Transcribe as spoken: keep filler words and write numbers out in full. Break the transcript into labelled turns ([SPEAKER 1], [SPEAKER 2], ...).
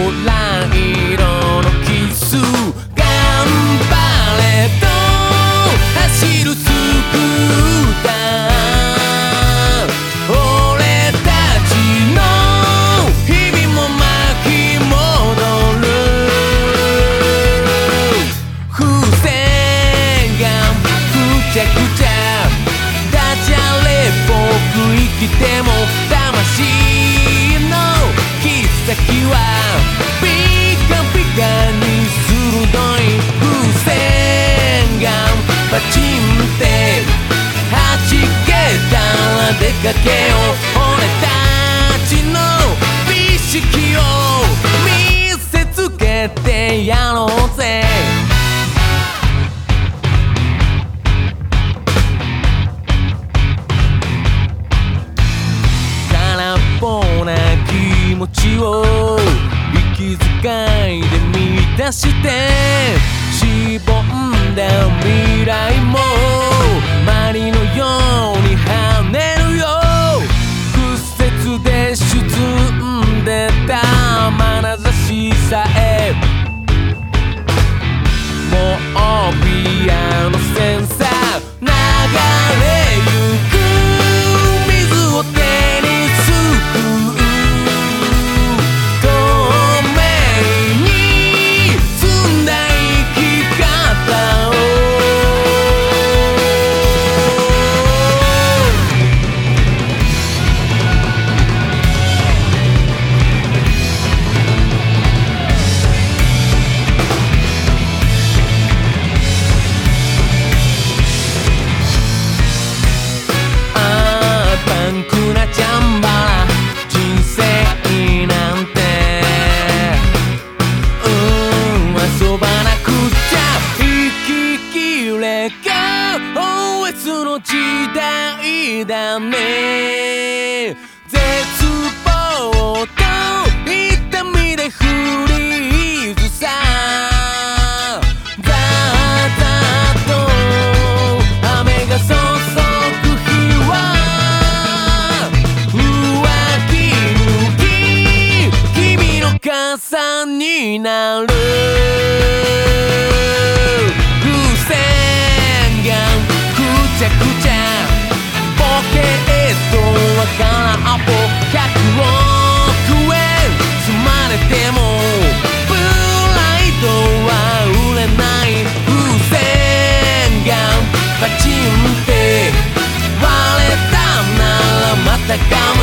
[SPEAKER 1] ラ色のキス頑張れと走るスクーター俺たちの日々も巻き戻る風船がくちゃくちゃダジャレっぽく生きても魂の切っ先はピカピカに鋭い風船がパチンって弾けたら出かけよう俺たちの美識を見せつけてやろうぜ空っぽな気持ちを息遣いで満たしてしぼんだ未来もマリのように跳ねるよ屈折で沈んでた眼差しさえもうピアノセンサー流れゆく水を手にすくう透明に澄んだ生き方をああパンクなチャンバラ人生なんてうん遊ばなくちゃ生ききれが オーエス の時代だね絶望と痛みでフリーズさザーザーと雨が注ぐ日は浮気抜き君の傘になる風船がくちゃくちゃポケットは空っぽひゃくおくえん積まれてもブライトは売れない風船がパチンって割れたならまた頑張る